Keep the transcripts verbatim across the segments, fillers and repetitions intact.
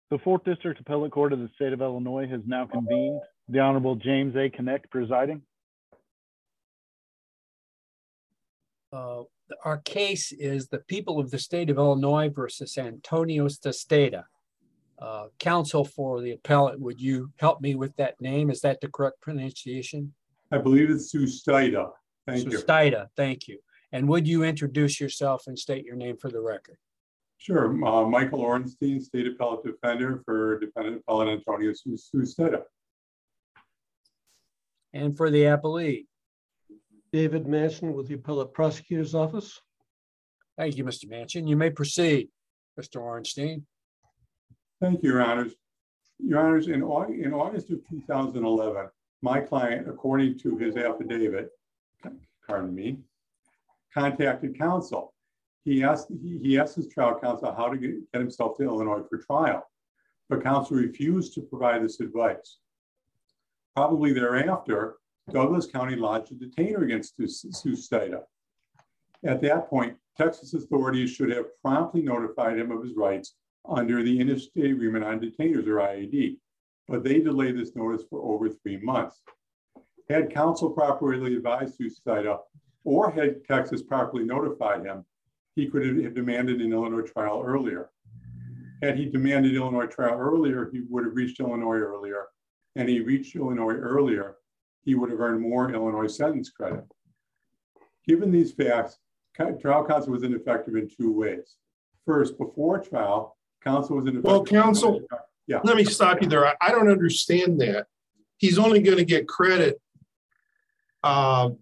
The fourth District Appellate Court of the State of Illinois has now convened. The Honorable James A. Kinect presiding. Uh, our case is the people of the state of Illinois versus Antonio Susteda. Uh, counsel for the appellate, would you help me with that name? Is that the correct pronunciation? I believe it's Susteda. Thank you. Susteda, thank you. And would you introduce yourself and state your name for the record? Sure. Uh, Michael Orenstein, State Appellate Defender for Defendant Appellate Antonio Susteda. And for the appellee? David Manchin with the Appellate Prosecutor's Office. Thank you, Mister Manchin. You may proceed, Mister Orenstein. Thank you, Your Honors. Your Honors, in, in August of two thousand eleven, my client, according to his affidavit, pardon me, contacted counsel. He asked, he, he asked his trial counsel how to get, get himself to Illinois for trial, but counsel refused to provide this advice. Probably thereafter, Douglas County lodged a detainer against Susteda. At that point, Texas authorities should have promptly notified him of his rights under the Interstate Agreement on Detainers, or I A D, but they delayed this notice for over three months. Had counsel properly advised Susteda, or had Texas properly notified him, he could have demanded an Illinois trial earlier. Had he demanded Illinois trial earlier, he would have reached Illinois earlier, and he reached Illinois earlier, he would have earned more Illinois sentence credit. Given these facts, trial counsel was ineffective in two ways. First, before trial, counsel was ineffective. Well, counsel, yeah. Let me stop you there. I, I don't understand that. He's only going to get credit uh,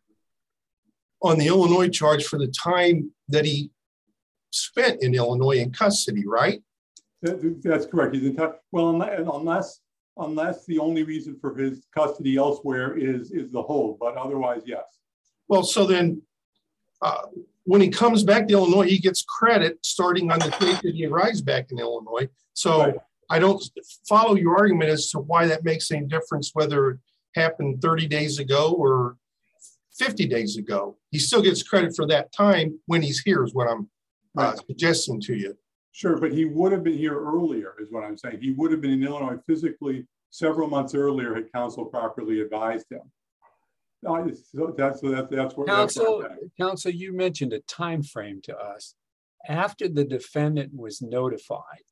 on the Illinois charge for the time that he spent in Illinois in custody, right? That, that's correct. He's in touch. Well, unless unless the only reason for his custody elsewhere is is the hold, but otherwise, yes. Well, so then uh, when he comes back to Illinois, he gets credit starting on the date that he arrives back in Illinois. So right. I don't follow your argument as to why that makes any difference, whether it happened thirty days ago or fifty days ago. He still gets credit for that time when he's here is what I'm uh, right. suggesting to you. Sure, but he would have been here earlier is what I'm saying. He would have been in Illinois physically several months earlier had counsel properly advised him. Uh, so that's, so that, that's what counsel, counsel, you mentioned a time frame to us. After the defendant was notified,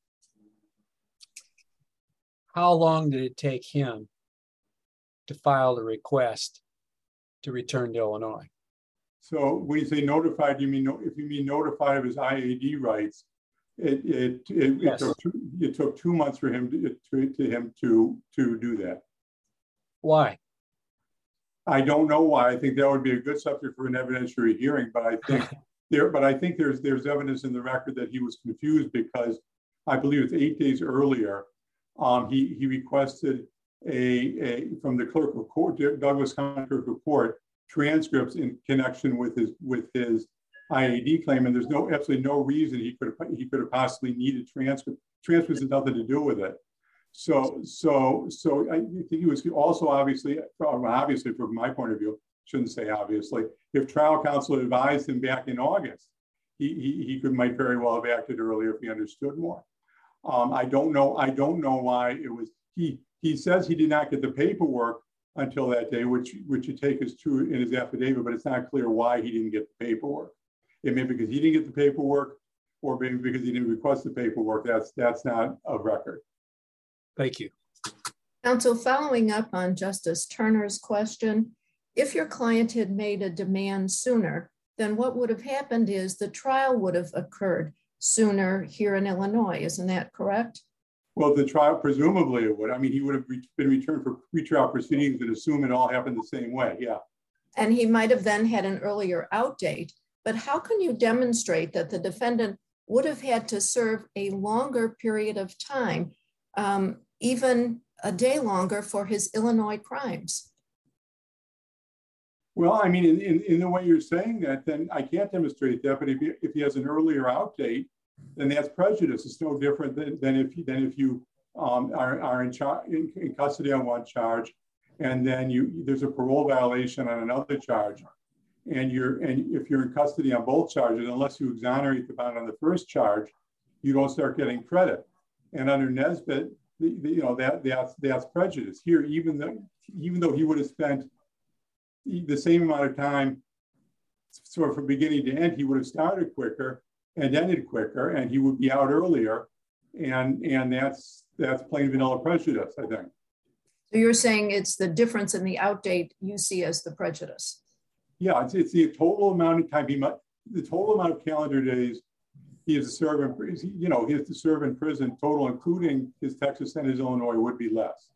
how long did it take him to file the request to return to Illinois? So when you say notified, you mean if you mean notified of his I A D rights, it it it, yes. it, took, two, it took two months for him to, to, to him to to do that. Why? I don't know why. I think that would be a good subject for an evidentiary hearing, but I think there but I think there's there's evidence in the record that he was confused because I believe it's eight days earlier. Um, he he requested a, a from the clerk of court, Douglas County Clerk of Court, transcripts in connection with his with his I A D claim, and there's no absolutely no reason he could have he could have possibly needed transcript. Transcripts had nothing to do with it. So so so I think he was also obviously obviously from my point of view, shouldn't say obviously, if trial counsel advised him back in August, he he, he could might very well have acted earlier if he understood more. Um, I don't know. I don't know why it was he. He says he did not get the paperwork until that day, which which you take as true in his affidavit, but it's not clear why he didn't get the paperwork. It may be because he didn't get the paperwork, or maybe because he didn't request the paperwork. That's that's not a record. Thank you. Counsel, following up on Justice Turner's question, if your client had made a demand sooner, then what would have happened is the trial would have occurred sooner here in Illinois. Isn't that correct? Well, the trial, presumably it would. I mean, he would have been returned for pretrial proceedings and assume it all happened the same way, yeah. And he might have then had an earlier out date. But how can you demonstrate that the defendant would have had to serve a longer period of time, um, even a day longer, for his Illinois crimes? Well, I mean, in, in, in the way you're saying that, then I can't demonstrate that. But if he, if he has an earlier out date, then that's prejudice. It's no different than, than if than if you um, are, are in, char- in, in custody on one charge, and then you there's a parole violation on another charge, and you're and if you're in custody on both charges, unless you exonerate the bond on the first charge, you don't start getting credit. And under Nesbitt, the, the, you know, that that's that's prejudice. Here, even though even though he would have spent the same amount of time, sort of from beginning to end, he would have started quicker and ended quicker, and he would be out earlier, and and that's that's plain vanilla prejudice, I think. So you're saying it's the difference in the out date you see as the prejudice? Yeah, it's, it's the total amount of time he might, the total amount of calendar days he has to serve in, you know, he has to serve in prison total, including his Texas and his Illinois, would be less.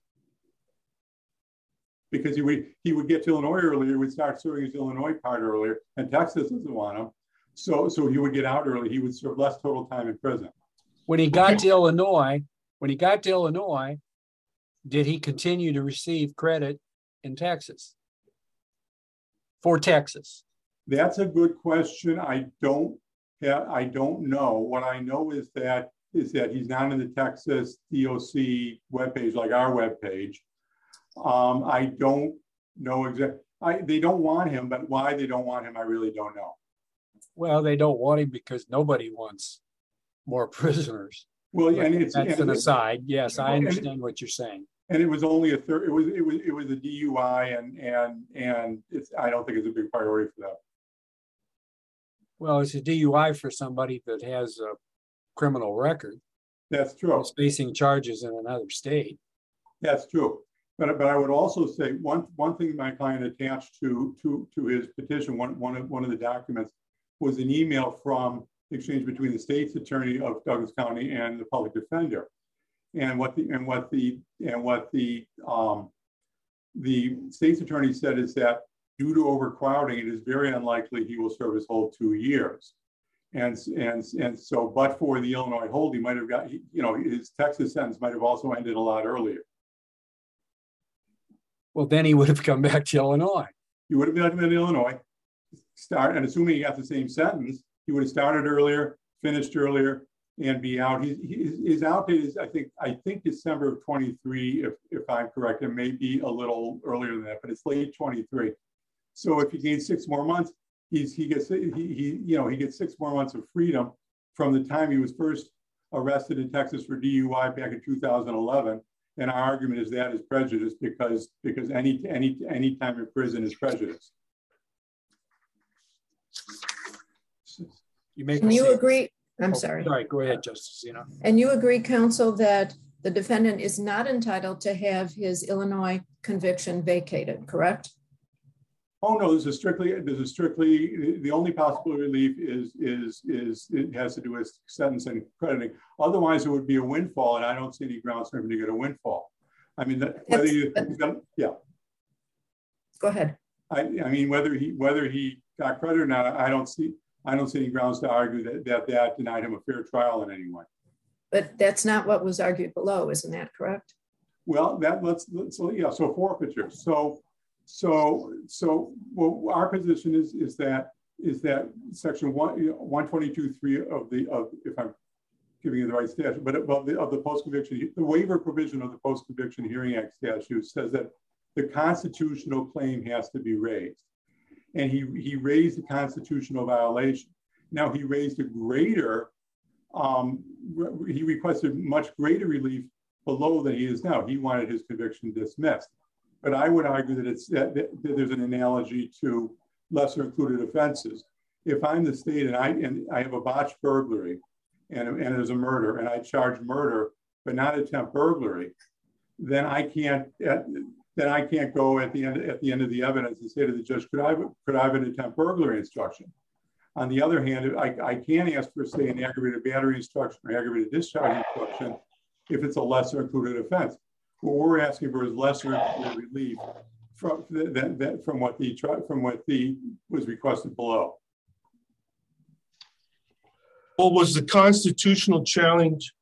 Because he would he would get to Illinois earlier, would start serving his Illinois part earlier, and Texas doesn't want him. So so he would get out early. He would serve less total time in prison. When he got to Illinois, when he got to Illinois, did he continue to receive credit in Texas? For Texas? That's a good question. I don't have, I don't know. What I know is that is that he's not in the Texas D O C webpage like our webpage. Um, I don't know exactly. I they don't want him, but why they don't want him, I really don't know. Well, they don't want him because nobody wants more prisoners. Well, and it's that's and an it, aside. Yes, I understand and, what you're saying. And it was only a third. It was it was it was a D U I, and and and it's. I don't think it's a big priority for them. Well, it's a D U I for somebody that has a criminal record. That's true. Who's facing charges in another state. That's true. But but I would also say one one thing my client attached to to to his petition, one one of one of the documents, was an email from the exchange between the state's attorney of Douglas County and the public defender. And what the and what the and what the um, the state's attorney said is that due to overcrowding, it is very unlikely he will serve his whole two years. And and and so, but for the Illinois hold, he might have got, you know, his Texas sentence might have also ended a lot earlier. Well, then he would have come back to Illinois. He would have been in Illinois, start, and assuming he got the same sentence, he would have started earlier, finished earlier, and be out. His, his, his out date is, I think, I think December of twenty-three, if, if I'm correct. It may be a little earlier than that, but it's late twenty-three. So if he gains six more months, he's he gets he, he you know he gets six more months of freedom from the time he was first arrested in Texas for D U I back in two thousand eleven. And our argument is that is prejudice because because any any any time in prison is prejudice. You make. Can you agree? I'm oh, sorry. Sorry, go ahead, Justice. You know. And you agree, counsel, that the defendant is not entitled to have his Illinois conviction vacated, correct? Oh no, this is strictly this is strictly the only possible relief is is is it has to do with sentencing crediting. Otherwise, it would be a windfall, and I don't see any grounds for him to get a windfall. I mean, that, whether you yeah. Go ahead. I, I mean, whether he whether he got credit or not, I don't see I don't see any grounds to argue that that that denied him a fair trial in any way. But that's not what was argued below, isn't that correct? Well, that let's let's yeah. So forfeiture. So. So, so well, our position is is that is that section one one twenty two three of the of if I'm giving you the right statute, but of the of the post conviction the waiver provision of the Post Conviction Hearing Act statute says that the constitutional claim has to be raised, and he he raised the constitutional violation. Now he raised a greater, um, he requested much greater relief below than he is now. He wanted his conviction dismissed. But I would argue that it's that, that there's an analogy to lesser included offenses. If I'm the state and I and I have a botched burglary and, and there's a murder and I charge murder but not attempt burglary, then I can't then I can't go at the end at the end of the evidence and say to the judge, could I could I have an attempt burglary instruction? On the other hand, I, I can ask for, say, an aggravated battery instruction or aggravated discharge instruction if it's a lesser included offense. What we're asking for is lesser relief from that, that from what the from what the was requested below. Well, was the constitutional challenge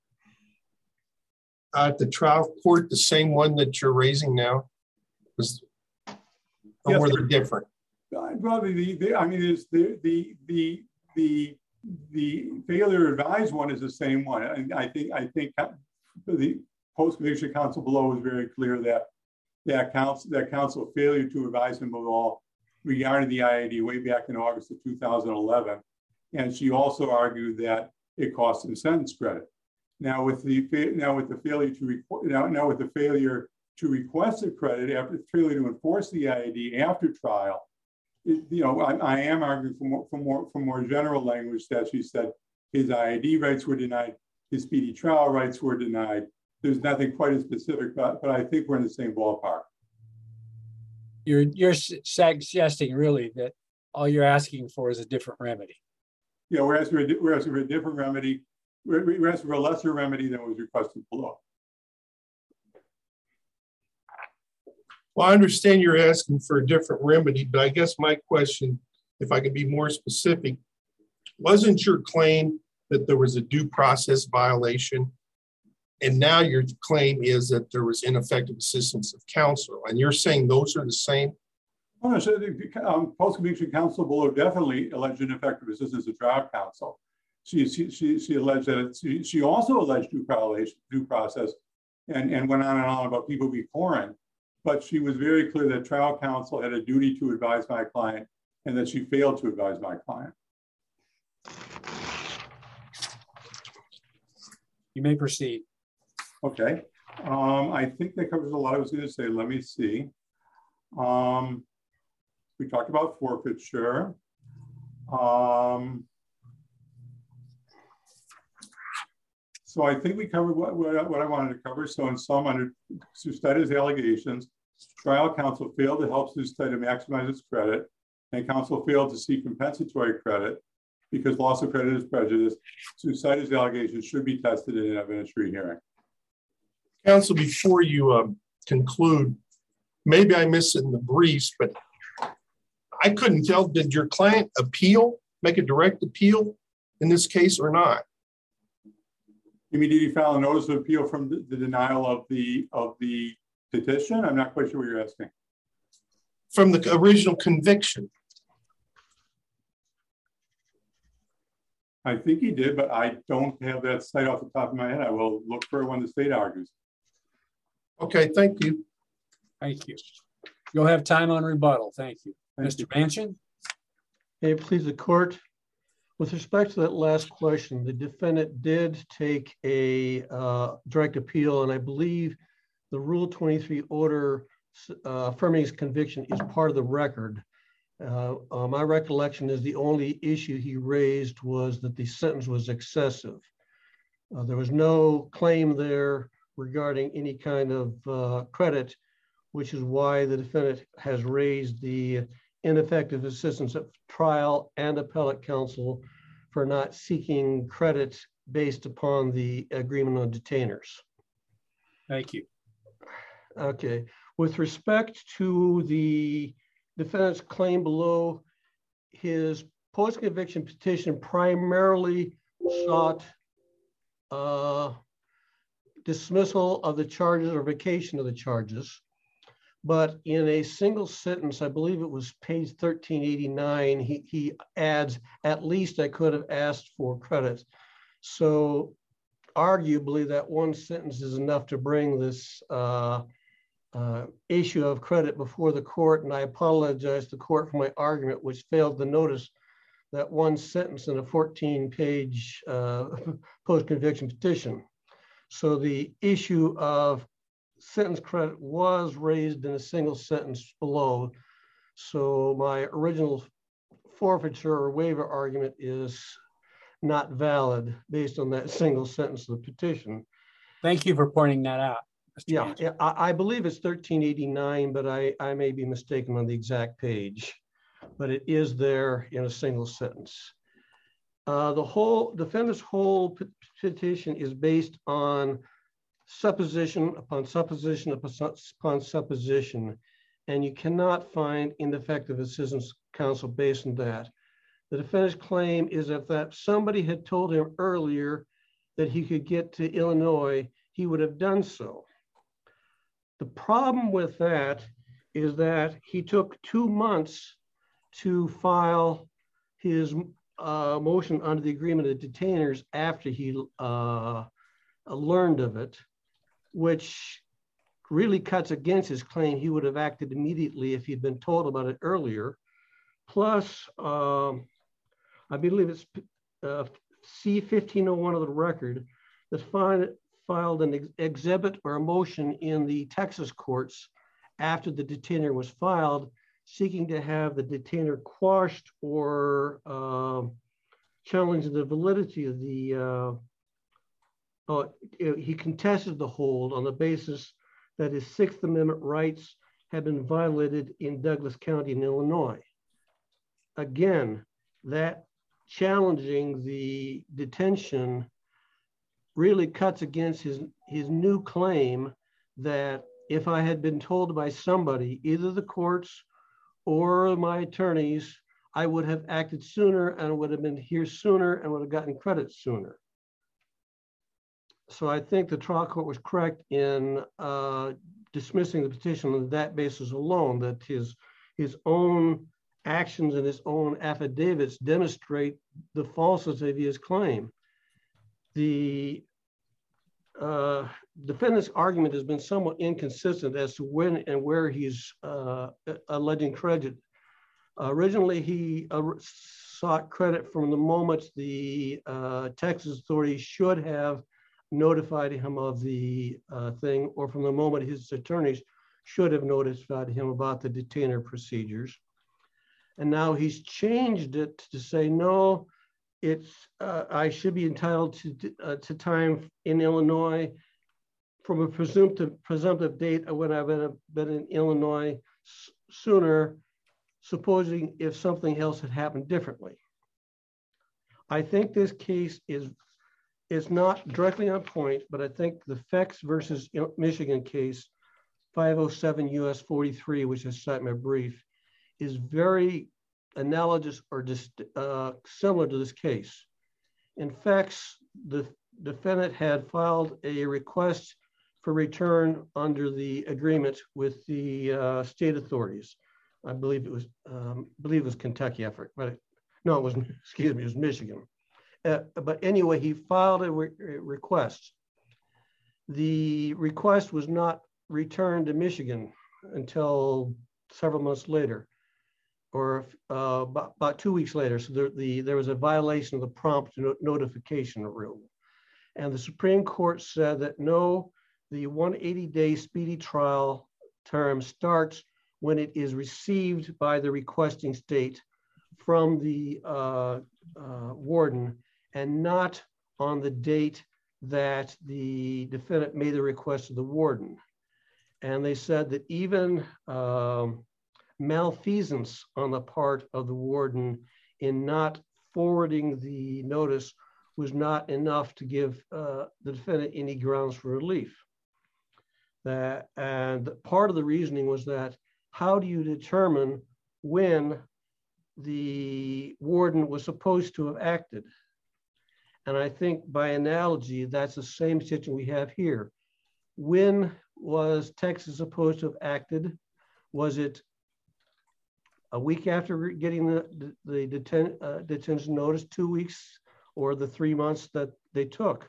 at the trial court the same one that you're raising now? Was or yes, were they different? Probably the, the I mean, is the the the the the failure to advise one is the same one. And I think I think the post-conviction counsel below was very clear that that counsel that counsel failure to advise him of all regarding the I A D way back in August of two thousand eleven, and she also argued that it cost him sentence credit. Now with the now with the failure to now, now with the failure to request a credit after failure to enforce the I I D after trial, it, you know, I, I am arguing for more for more for more general language that she said his I I D rights were denied, his speedy trial rights were denied. There's nothing quite as specific, but but I think we're in the same ballpark. You're you're suggesting really that all you're asking for is a different remedy. Yeah, we're asking for a, we're asking for a different remedy. We're, we're asking for a lesser remedy than was requested below. Well, I understand you're asking for a different remedy, but I guess my question, if I could be more specific, wasn't your claim that there was a due process violation? And now your claim is that there was ineffective assistance of counsel, and you're saying those are the same? Oh, no, so the um, post-conviction counsel below definitely alleged ineffective assistance of trial counsel. She, she, she, she alleged that it, she, she also alleged due, due process and, and went on and on about people before him. But she was very clear that trial counsel had a duty to advise my client and that she failed to advise my client. You may proceed. Okay. Um, I think that covers a lot I was going to say. Let me see. Um, we talked about forfeiture. Um, So I think we covered what, what, what I wanted to cover. So in sum, under Sustaida's allegations, trial counsel failed to help Sustaida maximize its credit, and counsel failed to seek compensatory credit because loss of credit is prejudice. Sustaida's allegations should be tested in an evidentiary hearing. Counsel, before you um, conclude, maybe I missed it in the briefs, but I couldn't tell, did your client appeal, make a direct appeal in this case or not? You mean, did he file a notice of appeal from the, the denial of the of the petition? I'm not quite sure what you're asking. From the original conviction. I think he did, but I don't have that cite off the top of my head. I will look for it when the state argues. Okay, thank you. Thank you. You'll have time on rebuttal. Thank you. Thank Mister you. Manchin? May it please the court. With respect to that last question, the defendant did take a uh, direct appeal, and I believe the Rule twenty-three order uh, affirming his conviction is part of the record. Uh, uh, my recollection is the only issue he raised was that the sentence was excessive. Uh, there was no claim there regarding any kind of uh, credit, which is why the defendant has raised the ineffective assistance of trial and appellate counsel for not seeking credit based upon the agreement on detainers. Thank you. Okay, with respect to the defendant's claim below, his post-conviction petition primarily sought uh, dismissal of the charges or vacation of the charges. But in a single sentence, I believe it was page thirteen eighty-nine, he, he adds, at least I could have asked for credit. So arguably that one sentence is enough to bring this uh, uh, issue of credit before the court. And I apologize to the court for my argument, which failed to notice that one sentence in a fourteen page uh, post-conviction petition. So the issue of sentence credit was raised in a single sentence below. So my original forfeiture or waiver argument is not valid based on that single sentence of the petition. Thank you for pointing that out. Mister Yeah, yeah I, I believe it's thirteen eighty-nine, but I, I may be mistaken on the exact page, but it is there in a single sentence. Uh, the whole defendant's whole petition is based on supposition upon supposition upon supposition, and you cannot find ineffective assistance counsel based on that. The defendant's claim is if that somebody had told him earlier that he could get to Illinois, he would have done so. The problem with that is that he took two months to file his uh, motion under the agreement of detainers after he uh, learned of it, which really cuts against his claim he would have acted immediately if he'd been told about it earlier. Plus, um, I believe it's uh, C fifteen oh one of the record, that find, filed an ex exhibit or a motion in the Texas courts after the detainer was filed, seeking to have the detainer quashed or uh, challenging the validity of the, uh, uh, he contested the hold on the basis that his Sixth Amendment rights had been violated in Douglas County in Illinois. Again, that challenging the detention really cuts against his, his new claim that if I had been told by somebody, either the courts or my attorneys, I would have acted sooner and would have been here sooner and would have gotten credit sooner. So I think the trial court was correct in uh, dismissing the petition on that basis alone, that his, his own actions and his own affidavits demonstrate the falsity of his claim. The uh, defendant's argument has been somewhat inconsistent as to when and where he's uh, alleging credit. Uh, originally, he uh, sought credit from the moment the uh, Texas authorities should have notified him of the uh, thing, or from the moment his attorneys should have notified him about the detainer procedures. And now he's changed it to say, no, it's uh, I should be entitled to, uh, to time in Illinois from a presumptive, presumptive date of when I've been, been in Illinois sooner, supposing if something else had happened differently. I think this case is, is not directly on point, but I think the Fex versus Michigan case, five oh seven U S forty-three, which I cite in my brief, is very analogous or just uh, similar to this case. In fact, the defendant had filed a request for return under the agreement with the uh, state authorities. I believe it was, um, believe it was Kentucky effort, but it, no, it wasn't. Excuse me, it was Michigan. Uh, but anyway, he filed a, re a request. The request was not returned to Michigan until several months later, or uh, about, about two weeks later. So there, the, there was a violation of the prompt no notification rule. And the Supreme Court said that no, the one hundred eighty day speedy trial term starts when it is received by the requesting state from the uh, uh, warden, and not on the date that the defendant made the request to the warden. And they said that even um, malfeasance on the part of the warden in not forwarding the notice was not enough to give uh, the defendant any grounds for relief. That, and part of the reasoning was that, how do you determine when the warden was supposed to have acted? And I think by analogy, that's the same situation we have here. When was Texas supposed to have acted? Was it a week after getting the, the, the deten uh, detention notice, two weeks, or the three months that they took?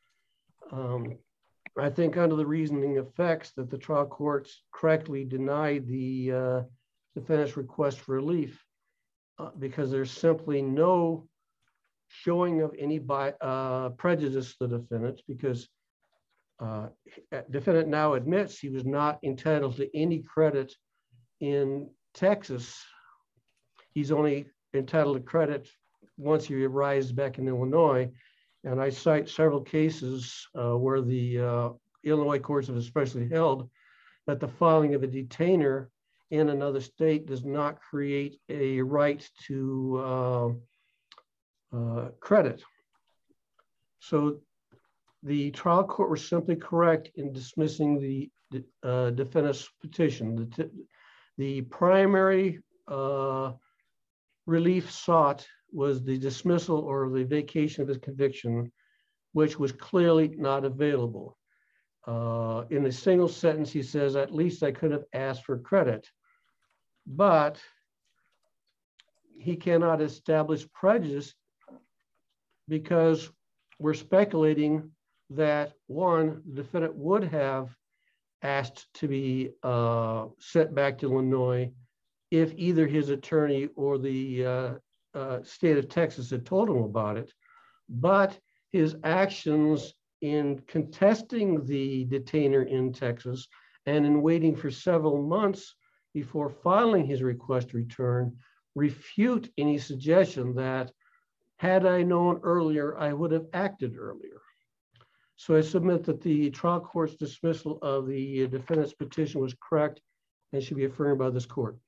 Um, I think under the reasoning effects that the trial courts correctly denied the uh, defendant's request for relief uh, because there's simply no showing of any by, uh, prejudice to the defendant, because uh, defendant now admits he was not entitled to any credit in Texas. He's only entitled to credit once he arrives back in Illinois. And I cite several cases uh, where the uh, Illinois courts have especially held that the filing of a detainer in another state does not create a right to uh, uh, credit. So the trial court was simply correct in dismissing the uh, defendant's petition. The, the primary uh, relief sought was the dismissal or the vacation of his conviction, which was clearly not available. Uh, in a single sentence, he says, at least I could have asked for credit, but he cannot establish prejudice because we're speculating that, one, the defendant would have asked to be uh, sent back to Illinois if either his attorney or the uh, uh, state of Texas had told him about it, but his actions in contesting the detainer in Texas and in waiting for several months before filing his request to return, refute any suggestion that had I known earlier, I would have acted earlier. So I submit that the trial court's dismissal of the defendant's petition was correct and should be affirmed by this court.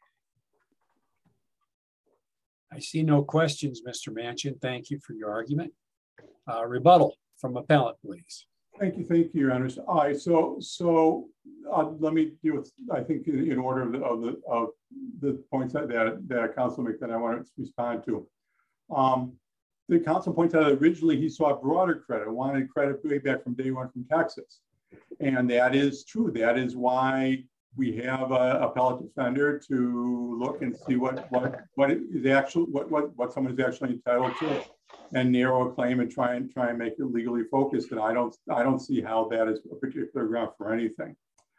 I see no questions, Mister Manchin. Thank you for your argument. Uh, rebuttal from appellant, please. Thank you, thank you, Your Honors. All right, so so uh, let me deal with, I think, in, in order of the of the of the points that that, that counsel make that I want to respond to. Um, the counsel points out that originally he sought broader credit, wanted credit way back from day one from Texas, and that is true. That is why we have a appellate defender to look and see what what what is actual what what what someone is actually entitled to, and narrow a claim and try and try and make it legally focused. And I don't I don't see how that is a particular ground for anything.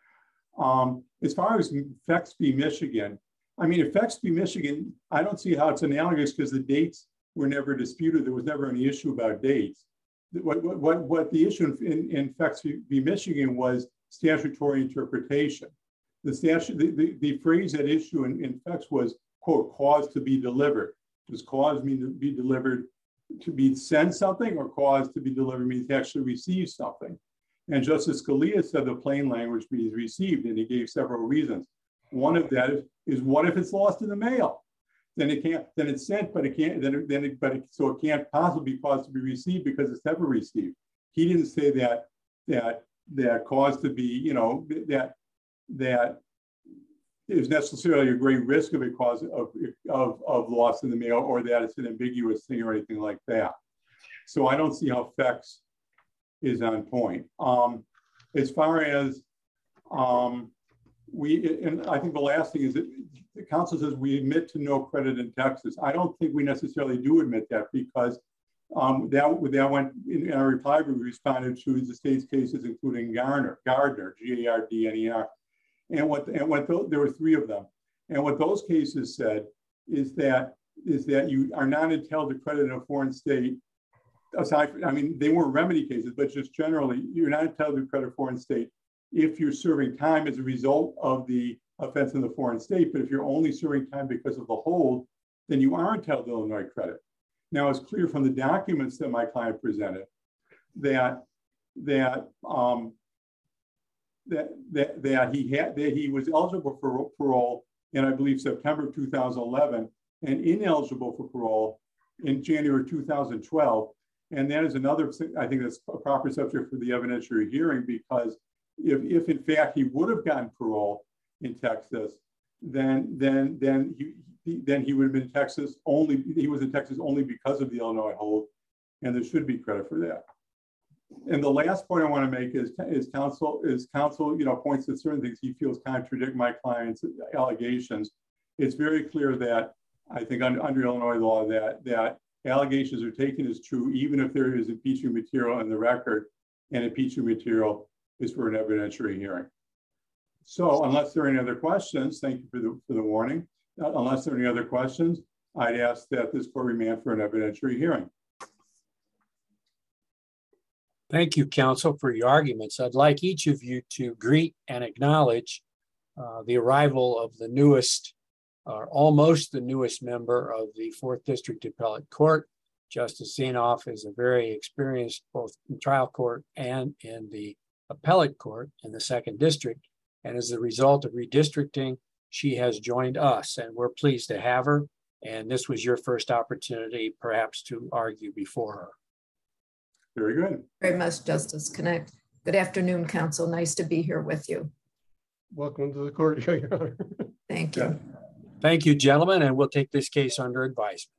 Um, as far as Fex v. Michigan, I mean, if Fex v. Michigan, I don't see how it's analogous because the dates were never disputed. There was never any issue about dates. What what what, what the issue in in Fex v. Michigan was statutory interpretation. The statute, the, the, the phrase at issue in, in Fex was, quote, cause to be delivered. Does cause mean to be delivered to be sent something, or cause to be delivered means to actually receive something? And Justice Scalia said the plain language means received, and he gave several reasons. One of that is, is what if it's lost in the mail? Then it can't, then it's sent, but it can't, then it, then it, but it, so it can't possibly cause to be received because it's never received. He didn't say that, that, that cause to be, you know, that, that there's necessarily a great risk of a cause of, of, of loss in the mail, or that it's an ambiguous thing or anything like that. So I don't see how Fex is on point. Um, as far as um, we, and I think the last thing is that the counsel says we admit to no credit in Texas. I don't think we necessarily do admit that, because um, that, that went in our reply, we responded to the state's cases, including Gardner, Gardner, G A R D N E R. And what and what th there were three of them, and what those cases said is that is that you are not entitled to credit in a foreign state. Aside from, I mean, they weren't remedy cases, but just generally, you're not entitled to credit in a foreign state if you're serving time as a result of the offense in the foreign state. But if you're only serving time because of the hold, then you are entitled to Illinois credit. Now, it's clear from the documents that my client presented that that. Um, That, that, that he had that he was eligible for parole in, I believe, September two thousand eleven, and ineligible for parole in January two thousand twelve. And that is another, I think that's a proper subject for the evidentiary hearing, because if, if in fact he would have gotten parole in Texas, then then then he, he then he would have been in Texas only he was in Texas only because of the Illinois hold, and there should be credit for that. And the last point I want to make is, is counsel is counsel, you know, points to certain things he feels contradict my client's allegations. It's very clear that I think under, under Illinois law that that allegations are taken as true, even if there is impeaching material in the record, and impeaching material is for an evidentiary hearing. So unless there are any other questions, thank you for the for the warning. Uh, unless there are any other questions, I'd ask that this court remand for an evidentiary hearing. Thank you, counsel, for your arguments. I'd like each of you to greet and acknowledge uh, the arrival of the newest, or almost the newest member of the fourth District Appellate Court. Justice Zinoff is a very experienced both in trial court and in the appellate court in the second district. And as a result of redistricting, she has joined us, and we're pleased to have her. And this was your first opportunity, perhaps, to argue before her. Very good. Very much, Justice Connect. Good afternoon, counsel. Nice to be here with you. Welcome to the court, Your Honor. Thank you. Thank you, gentlemen, and we'll take this case under advisement.